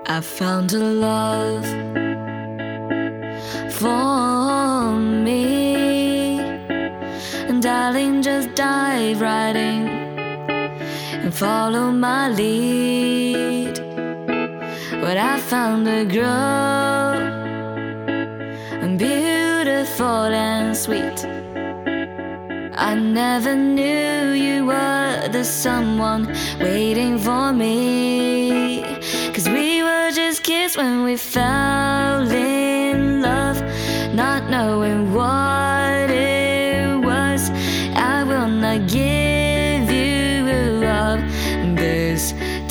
I found a love for me, and darling, just dive right in and follow my lead. But I found a girl, beautiful and sweet. I never knew you were the someone waiting for me, 'cause we were just kids when we fell in love, not knowing what it was. I will not give you up this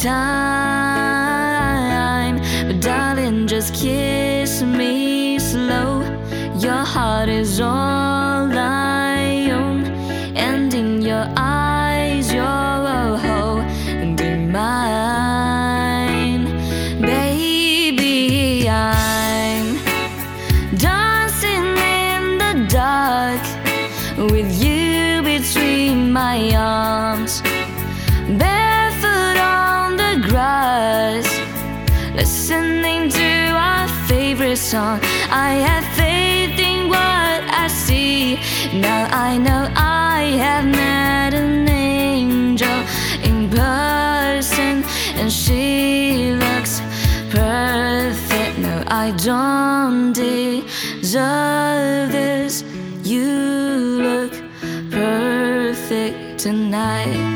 time, but darling, just kiss me slow. Your heart is all I own, and in your eyes you're holding mine. Baby, I'm dancing in the dark with you between my arms, barefoot on the grass, listening to our favorite song. I have faith in what I see. Now I know I have met an angel in person, and she looks perfect. No, I don't deserve this. You look perfect tonight.